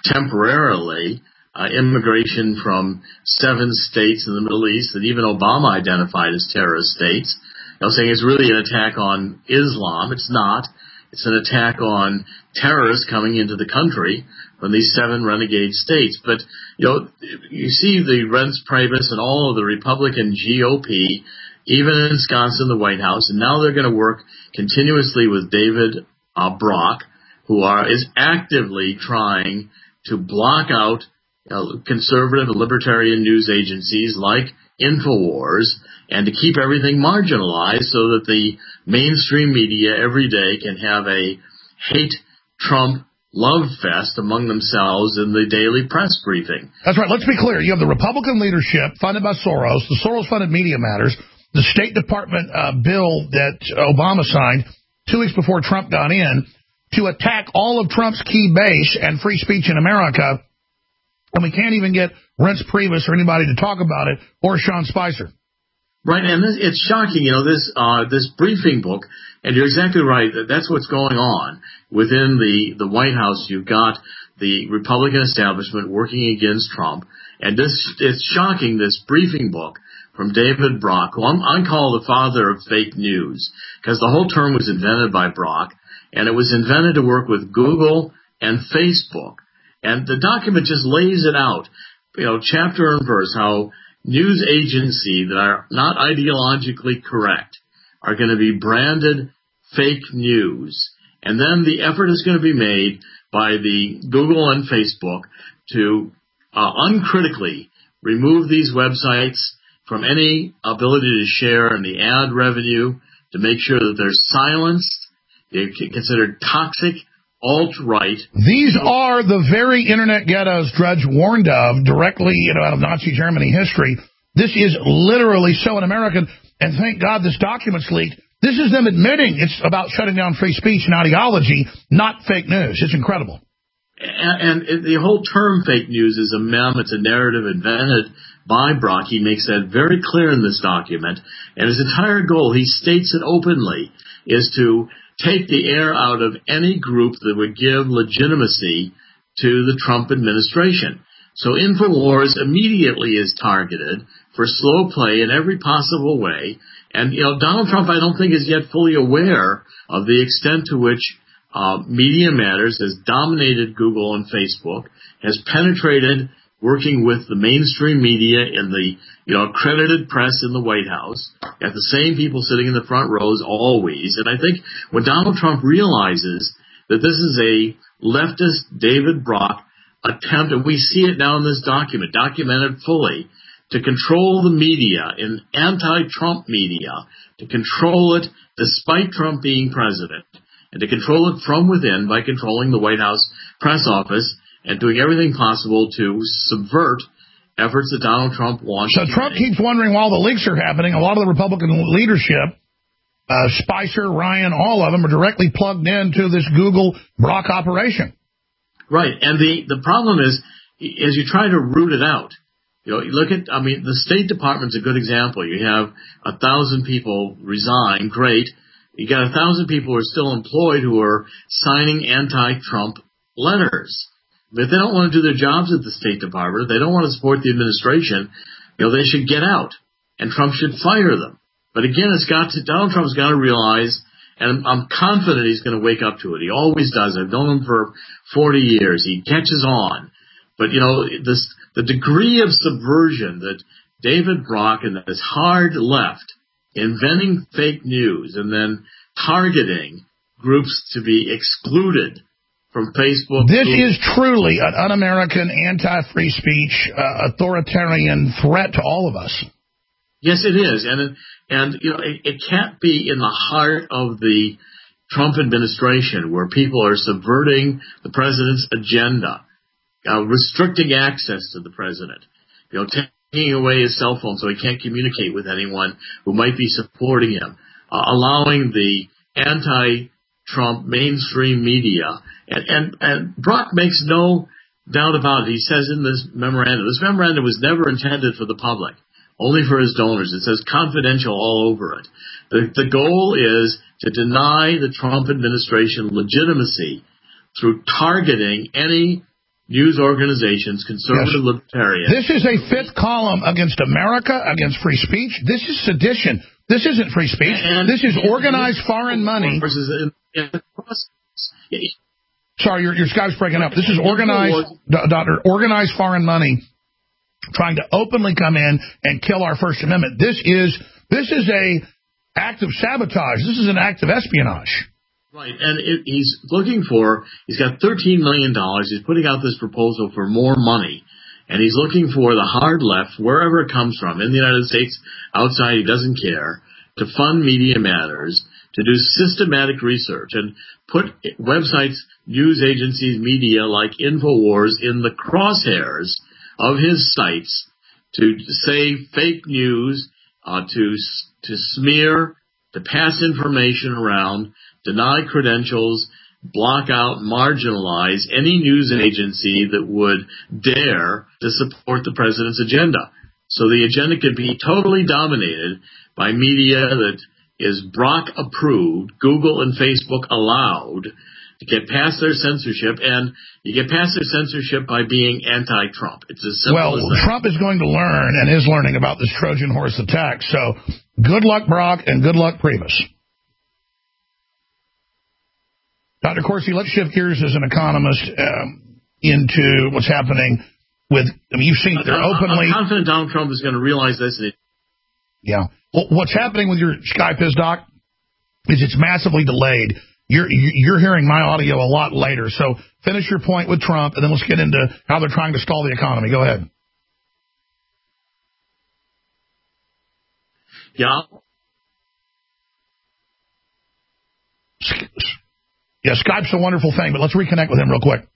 temporarily uh, immigration from seven states in the Middle East that even Obama identified as terrorist states. You know, saying it's really an attack on Islam. It's not. It's an attack on terrorists coming into the country from these seven renegade states. But, you know, you see the Reince Priebus and all of the Republican G O P, even in Wisconsin, the White House, and now they're going to work continuously with David uh, Brock, who are is actively trying to block out uh, conservative and libertarian news agencies like InfoWars, and to keep everything marginalized so that the mainstream media every day can have a hate Trump love fest among themselves in the daily press briefing. That's right. Let's be clear. You have the Republican leadership funded by Soros, the Soros-funded Media Matters, the State Department uh, bill that Obama signed two weeks before Trump got in to attack all of Trump's key base and free speech in America, and we can't even get Reince Priebus or anybody to talk about it, or Sean Spicer. Right, and this, it's shocking, you know, this uh, this briefing book, and you're exactly right, that that's what's going on within the, the White House. You've got the Republican establishment working against Trump, and this it's shocking, this briefing book from David Brock, who I'm, I'm called the father of fake news, because the whole term was invented by Brock, and it was invented to work with Google and Facebook. And the document just lays it out, you know, chapter and verse, how news agencies that are not ideologically correct are going to be branded fake news. And then the effort is going to be made by the Google and Facebook to uh, uncritically remove these websites from any ability to share in the ad revenue, to make sure that they're silenced, they're considered toxic, alt-right. These are the very internet ghettos Drudge warned of directly, you know, out of Nazi Germany history. This is literally so un-American, and thank God this document's leaked. This is them admitting it's about shutting down free speech and ideology, not fake news. It's incredible. And, and the whole term fake news is a meme. It's a narrative invented by Brock. He makes that very clear in this document. And his entire goal, he states it openly, is to take the air out of any group that would give legitimacy to the Trump administration. So InfoWars immediately is targeted for slow play in every possible way. And, you know, Donald Trump, I don't think, is yet fully aware of the extent to which uh, Media Matters has dominated Google and Facebook, has penetrated working with the mainstream media in the, you know, accredited press in the White House, got the same people sitting in the front rows always. And I think when Donald Trump realizes that this is a leftist David Brock attempt, and we see it now in this document, documented fully, to control the media, in anti-Trump media, to control it despite Trump being president, and to control it from within by controlling the White House press office and doing everything possible to subvert efforts that Donald Trump wants. So Trump make. keeps wondering while the leaks are happening, a lot of the Republican leadership, uh, Spicer, Ryan, all of them are directly plugged into this Google Brock operation. Right, and the, the problem is, as you try to root it out, you know, you look at, I mean, the State Department's a good example. You have a thousand people resign, great. You got a thousand people who are still employed who are signing anti-Trump letters. But if they don't want to do their jobs at the State Department, they don't want to support the administration, you know, they should get out, and Trump should fire them. But again, it's got to, Donald Trump's got to realize, and I'm confident he's going to wake up to it. He always does. I've known him for forty years. He catches on. But, you know, this, the degree of subversion that David Brock and this hard left, inventing fake news and then targeting groups to be excluded from Facebook. This Google. is truly an un-American, anti-free speech, uh, authoritarian threat to all of us. Yes, it is. And, it, and you know, it, it can't be in the heart of the Trump administration where people are subverting the president's agenda, uh, restricting access to the president, you know, taking away his cell phone so he can't communicate with anyone who might be supporting him, uh, allowing the anti-Trump mainstream media. And, and, and Brock makes no doubt about it. He says in this memorandum, this memorandum was never intended for the public, only for his donors. It says confidential all over it. The, the goal is to deny the Trump administration legitimacy through targeting any news organizations, conservative, yes. libertarian. This is a fifth column against America, against free speech. This is sedition. This isn't free speech. And, this is and, organized and, foreign money. Versus in, in Sorry, your, your Skype's breaking up. This is organized, doctor, organized foreign money trying to openly come in and kill our First Amendment. This is this is a act of sabotage. This is an act of espionage. Right, and it, he's looking for, he's got thirteen million dollars. He's putting out this proposal for more money, and he's looking for the hard left, wherever it comes from, in the United States, outside, he doesn't care, to fund Media Matters, to do systematic research and put websites, news agencies, media like InfoWars in the crosshairs of his sites to say fake news, uh, to to smear, to pass information around, deny credentials, block out, marginalize any news agency that would dare to support the president's agenda. So the agenda could be totally dominated by media that is Brock approved, Google and Facebook allowed, to get past their censorship, and you get past their censorship by being anti-Trump. It's as simple well, as that. Trump is going to learn and is learning about this Trojan horse attack. So good luck, Brock, and good luck, Priebus. Doctor Corsi, let's shift gears as an economist um, into what's happening with, I mean, you've seen that they're openly... I'm confident Donald Trump is going to realize this. And it, yeah. Well, what's happening with your Skype is, Doc, is it's massively delayed. You're you're hearing my audio a lot later. So finish your point with Trump, and then let's get into how they're trying to stall the economy. Go ahead. Yeah. Yeah, Skype's a wonderful thing, but let's reconnect with him real quick.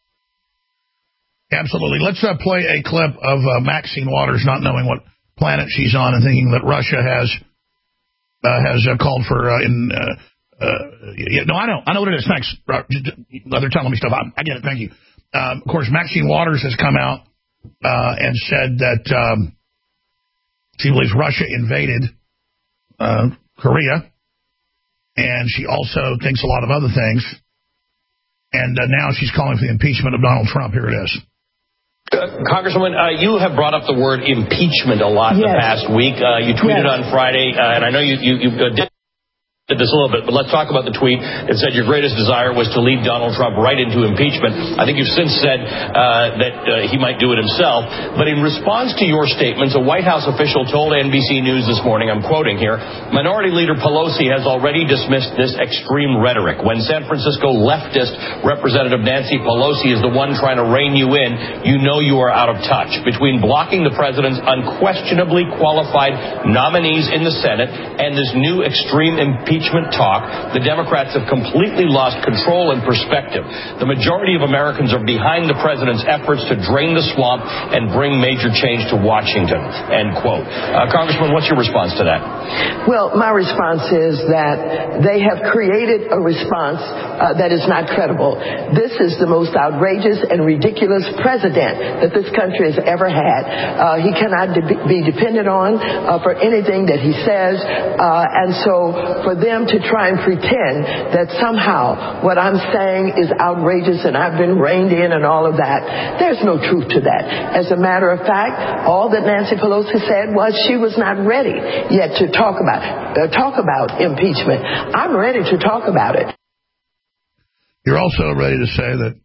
Absolutely. Let's uh, play a clip of uh, Maxine Waters not knowing what planet she's on and thinking that Russia has uh, has uh, called for uh, in. Uh, uh, yeah, no, I know, I know what it is. Thanks. Uh, they're telling me stuff. I, I get it. Thank you. Um, of course, Maxine Waters has come out uh, and said that um, she believes Russia invaded uh, Korea, and she also thinks a lot of other things. And uh, now she's calling for the impeachment of Donald Trump. Here it is. Uh, Congresswoman, uh, you have brought up the word impeachment a lot yes. in the past week. Uh, you tweeted yes. on Friday, uh, and I know you, you, you uh, did did this a little bit, but let's talk about the tweet. It said your greatest desire was to lead Donald Trump right into impeachment. I think you've since said uh, that uh, he might do it himself. But in response to your statements, a White House official told N B C News this morning, I'm quoting here, Minority Leader Pelosi has already dismissed this extreme rhetoric. When San Francisco leftist Representative Nancy Pelosi is the one trying to rein you in, you know you are out of touch. Between blocking the president's unquestionably qualified nominees in the Senate and this new extreme impeachment talk, the Democrats have completely lost control and perspective. The majority of Americans are behind the president's efforts to drain the swamp and bring major change to Washington. End quote. Uh, Congressman, what's your response to that? Well, my response is that they have created a response uh, that is not credible. This is the most outrageous and ridiculous president that this country has ever had. Uh, he cannot de- be depended on uh, for anything that he says. Uh, and so for them to try and pretend that somehow what I'm saying is outrageous and I've been reined in and all of that, there's no truth to that. As a matter of fact, all that Nancy Pelosi said was she was not ready yet to talk about uh, talk about impeachment. I'm ready to talk about it. You're also ready to say that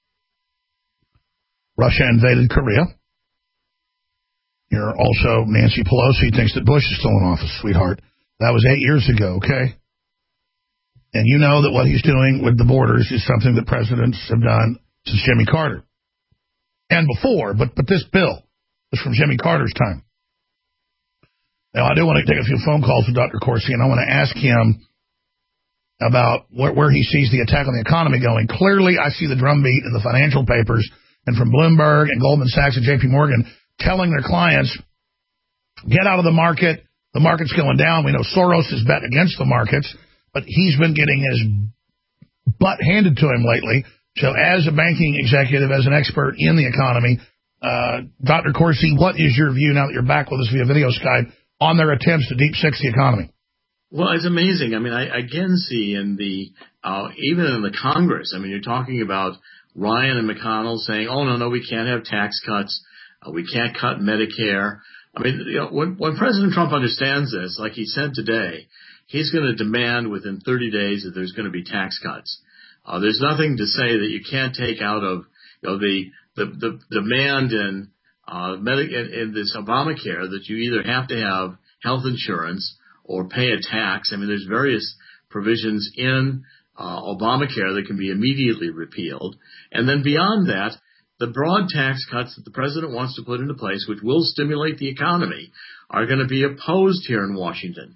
Russia invaded Korea. You're also, Nancy Pelosi thinks that Bush is still in office, sweetheart. That was eight years ago, okay? And you know that what he's doing with the borders is something that presidents have done since Jimmy Carter. And before, but but this bill was from Jimmy Carter's time. Now, I do want to take a few phone calls with Doctor Corsi, and I want to ask him about where, where he sees the attack on the economy going. Clearly, I see the drumbeat in the financial papers and from Bloomberg and Goldman Sachs and J P Morgan telling their clients, get out of the market. The market's going down. We know Soros has bet against the markets, but he's been getting his butt handed to him lately. So as a banking executive, as an expert in the economy, uh, Doctor Corsi, what is your view now that you're back with us via video Skype on their attempts to deep six the economy? Well, it's amazing. I mean, I again see in the, uh, even in the Congress, I mean, you're talking about Ryan and McConnell saying, oh, no, no, we can't have tax cuts. Uh, we can't cut Medicare. I mean, you know, when, when President Trump understands this, like he said today, he's going to demand within thirty days that there's going to be tax cuts. Uh, there's nothing to say that you can't take out of, you know, the the, the demand in, uh, Medi- in, in this Obamacare that you either have to have health insurance or pay a tax. I mean, there's various provisions in uh, Obamacare that can be immediately repealed. And then beyond that, the broad tax cuts that the president wants to put into place, which will stimulate the economy, are going to be opposed here in Washington.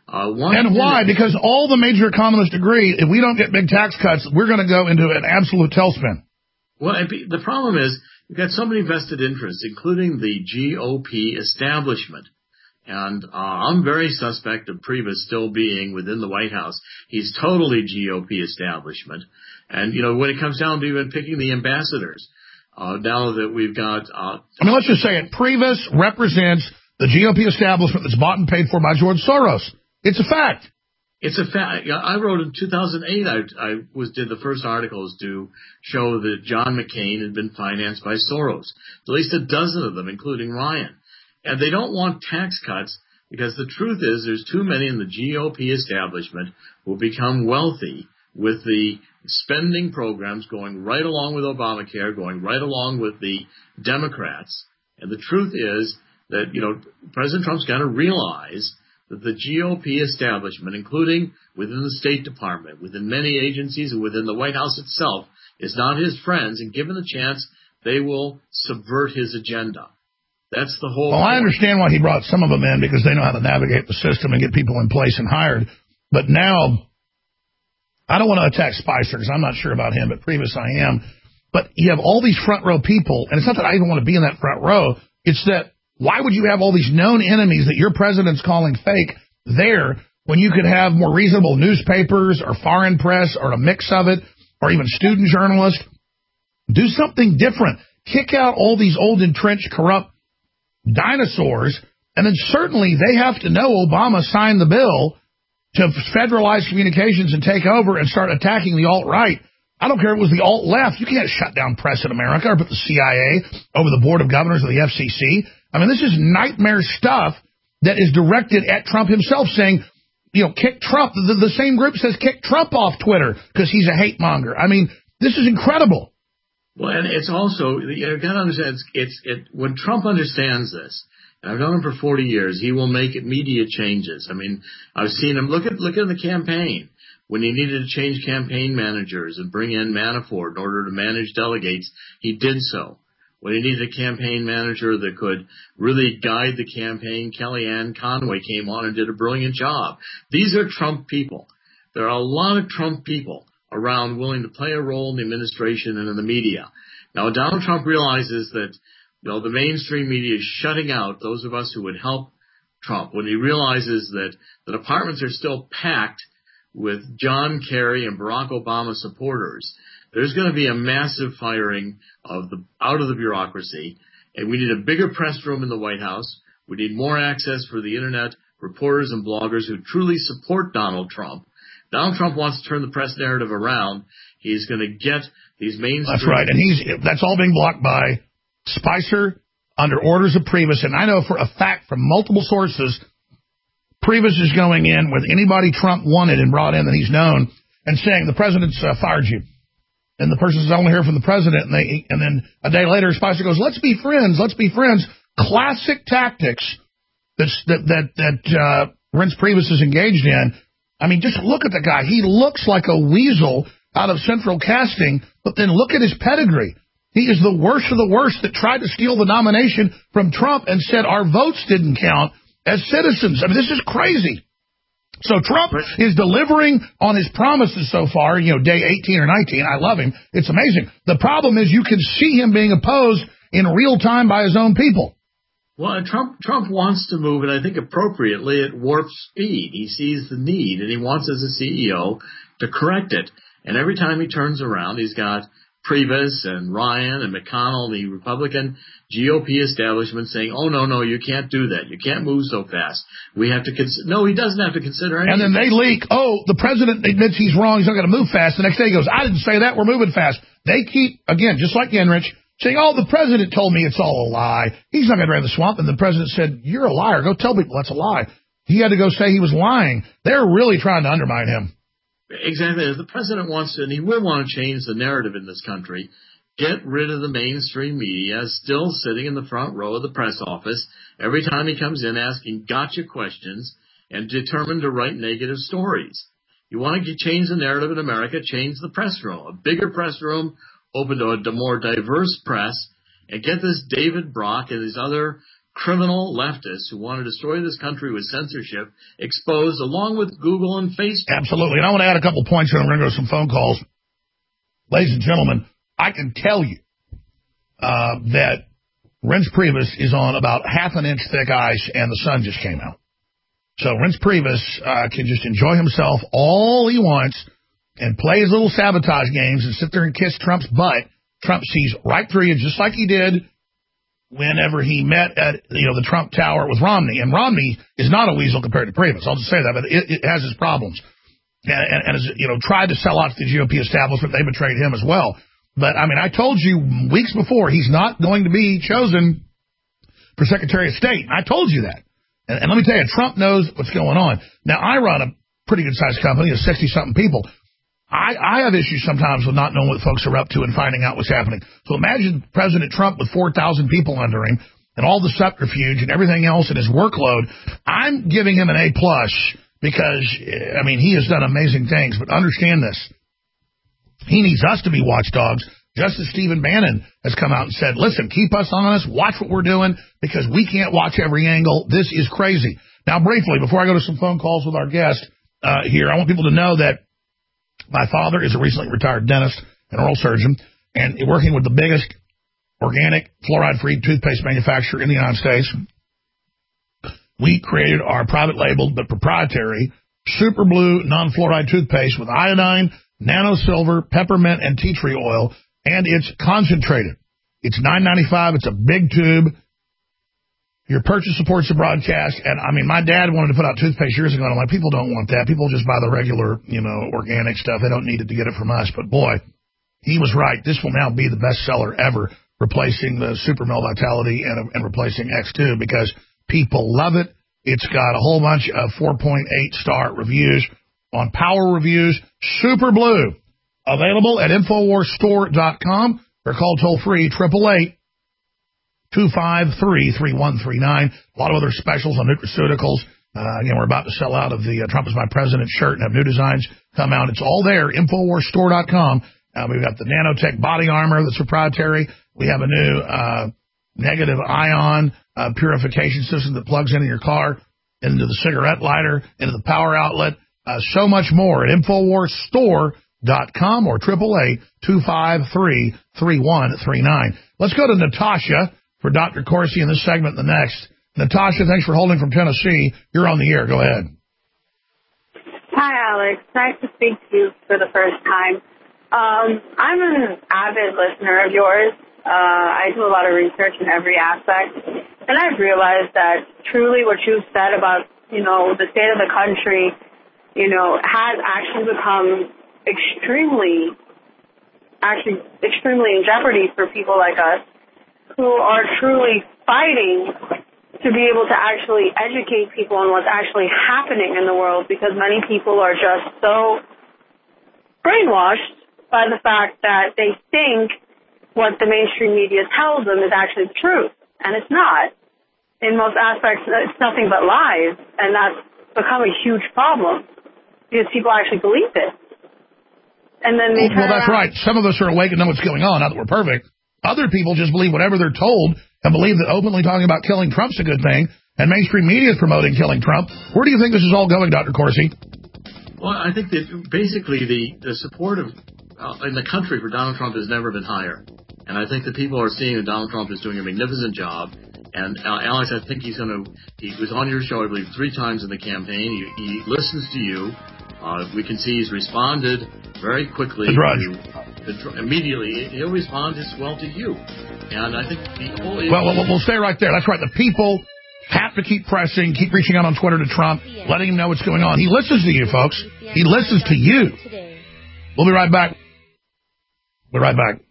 Uh, one and why? Because all the major economists agree if we don't get big tax cuts, we're going to go into an absolute tailspin. Well, the problem is you've got so many vested interests, including the G O P establishment. And uh, I'm very suspect of Priebus still being within the White House. He's totally G O P establishment. And, you know, when it comes down to even picking the ambassadors, uh, now that we've got... Uh, I mean, let's just say it. Priebus represents the G O P establishment that's bought and paid for by George Soros. It's a fact. It's a fact. I wrote in two thousand eight, I, I was did the first articles to show that John McCain had been financed by Soros. At least a dozen of them, including Ryan. And they don't want tax cuts because the truth is there's too many in the G O P establishment who become wealthy with the spending programs going right along with Obamacare, going right along with the Democrats. And the truth is that, you know, President Trump's got to realize that the G O P establishment, including within the State Department, within many agencies, and within the White House itself, is not his friends, and given the chance, they will subvert his agenda. That's the whole Well, point. I understand why he brought some of them in, because they know how to navigate the system and get people in place and hired. But now, I don't want to attack Spicer, because I'm not sure about him, but Priebus I am. But you have all these front row people, and it's not that I even want to be in that front row, it's that why would you have all these known enemies that your president's calling fake there when you could have more reasonable newspapers or foreign press or a mix of it or even student journalists? Do something different. Kick out all these old entrenched corrupt dinosaurs, and then certainly they have to know Obama signed the bill to federalize communications and take over and start attacking the alt-right. I don't care if it was the alt-left. You can't shut down press in America or put the C I A over the board of governors of the F C C. I mean, this is nightmare stuff that is directed at Trump himself, saying, you know, kick Trump. The, the same group says kick Trump off Twitter because he's a hate monger. I mean, this is incredible. Well, and it's also, you've got to understand, it's, it's it, when Trump understands this, and I've known him for forty years, he will make immediate changes. I mean, I've seen him, look at, look at the campaign. When he needed to change campaign managers and bring in Manafort in order to manage delegates, he did so. When he needed a campaign manager that could really guide the campaign, Kellyanne Conway came on and did a brilliant job. These are Trump people. There are a lot of Trump people around willing to play a role in the administration and in the media. Now, Donald Trump realizes that, you know, the mainstream media is shutting out those of us who would help Trump. When he realizes that the departments are still packed with John Kerry and Barack Obama supporters, there's going to be a massive firing of the out of the bureaucracy, and we need a bigger press room in the White House. We need more access for the Internet reporters and bloggers who truly support Donald Trump. Donald Trump wants to turn the press narrative around. He's going to get these mainstream... That's right, and he's that's all being blocked by Spicer under orders of Priebus, and I know for a fact from multiple sources, Priebus is going in with anybody Trump wanted and brought in that he's known and saying, the president's uh, fired you. And the person says, I want to hear from the president. And, they, and then a day later, Spicer goes, let's be friends. Let's be friends. Classic tactics that's, that that that uh, Reince Priebus is engaged in. I mean, just look at the guy. He looks like a weasel out of Central Casting, but then look at his pedigree. He is the worst of the worst that tried to steal the nomination from Trump and said our votes didn't count as citizens. I mean, this is crazy. So Trump is delivering on his promises so far, you know, day eighteen or nineteen. I love him. It's amazing. The problem is you can see him being opposed in real time by his own people. Well, Trump Trump wants to move, and I think appropriately, at warp speed. He sees the need, and he wants, as a C E O, to correct it. And every time he turns around, he's got Priebus and Ryan and McConnell, the Republican G O P establishment, saying, oh, no, no, you can't do that. You can't move so fast. We have to consider. No, he doesn't have to consider anything. And then they leak, oh, the president admits he's wrong. He's not going to move fast. The next day he goes, I didn't say that. We're moving fast. They keep, again, just like Gingrich, saying, oh, the president told me it's all a lie. He's not going to drain the swamp. And the president said, you're a liar. Go tell people that's a lie. He had to go say he was lying. They're really trying to undermine him. Exactly. If the president wants to, and he will want to change the narrative in this country, get rid of the mainstream media still sitting in the front row of the press office every time he comes in asking gotcha questions and determined to write negative stories. You want to change the narrative in America, change the press room. A bigger press room, open to a more diverse press, and get this David Brock and these other criminal leftists who want to destroy this country with censorship exposed, along with Google and Facebook. Absolutely. And I want to add a couple points, and we're going to go to some phone calls. Ladies and gentlemen, I can tell you uh, that Reince Priebus is on about half an inch thick ice, and the sun just came out. So Reince Priebus uh, can just enjoy himself all he wants and play his little sabotage games and sit there and kiss Trump's butt. Trump sees right through you, just like he did whenever he met at, you know, the Trump Tower with Romney. And Romney is not a weasel compared to Priebus. I'll just say that, but it, it has its problems. And, and, and has, you know, tried to sell out to the G O P establishment. They betrayed him as well. But, I mean, I told you weeks before he's not going to be chosen for Secretary of State. I told you that. And, and let me tell you, Trump knows what's going on. Now, I run a pretty good-sized company of sixty-something people. I, I have issues sometimes with not knowing what folks are up to and finding out what's happening. So imagine President Trump with four thousand people under him and all the subterfuge and everything else in his workload. I'm giving him an A plus because, I mean, he has done amazing things. But understand this. He needs us to be watchdogs. Justice Stephen Bannon has come out and said, listen, keep us honest, watch what we're doing, because we can't watch every angle. This is crazy. Now, briefly, before I go to some phone calls with our guest uh, here, I want people to know that my father is a recently retired dentist and oral surgeon, and working with the biggest organic fluoride-free toothpaste manufacturer in the United States, we created our private labeled but proprietary Super Blue non-fluoride toothpaste with iodine, nano silver, peppermint, and tea tree oil, and it's concentrated. It's nine ninety-five. It's a big tube. Your purchase supports the broadcast. And, I mean, my dad wanted to put out toothpaste years ago, and I'm like, people don't want that. People just buy the regular, you know, organic stuff. They don't need it to get it from us. But, boy, he was right. This will now be the best seller ever, replacing the Super Male Vitality and, and replacing X two, because people love it. It's got a whole bunch of four point eight star reviews on Power Reviews. Super Blue, available at Infowars Store dot com or call toll-free, eight eight eight, two five three, three one three nine. A lot of other specials on nutraceuticals. Uh, again, we're about to sell out of the uh, Trump is my president shirt and have new designs come out. It's all there, Infowars Store dot com. Uh, we've got the Nanotech body armor that's proprietary. We have a new uh, negative ion uh, purification system that plugs into your car, into the cigarette lighter, into the power outlet. Uh, so much more at Infowars Store dot com or eight eight eight, two five three, three one three nine. Let's go to Natasha for Doctor Corsi in this segment and the next. Natasha, thanks for holding from Tennessee. You're on the air. Go ahead. Hi, Alex. Nice to speak to you for the first time. Um, I'm an avid listener of yours. Uh, I do a lot of research in every aspect, and I've realized that truly what you've said about, you know, the state of the country, you know, has actually become extremely, actually extremely in jeopardy for people like us who are truly fighting to be able to actually educate people on what's actually happening in the world, because many people are just so brainwashed by the fact that they think what the mainstream media tells them is actually the truth, and it's not. In most aspects, it's nothing but lies, and that's become a huge problem because people actually believe it. And then they well, well that's right. Some of us are awake and know what's going on, not that we're perfect. Other people just believe whatever they're told and believe that openly talking about killing Trump's a good thing, and mainstream media is promoting killing Trump. Where do you think this is all going, Doctor Corsi? Well, I think that basically the, the support of uh, in the country for Donald Trump has never been higher. And I think that people are seeing that Donald Trump is doing a magnificent job. And, uh, Alex, I think he's going to, he was on your show, I believe, three times in the campaign. He, he listens to you. Uh, we can see he's responded very quickly. The Drudge. To, the, immediately. He'll respond as well to you. And I think the whole... Well, well, we'll stay right there. That's right. The people have to keep pressing, keep reaching out on Twitter to Trump, letting him know what's going on. He listens to you, folks. He listens to you. We'll be right back. We'll be right back.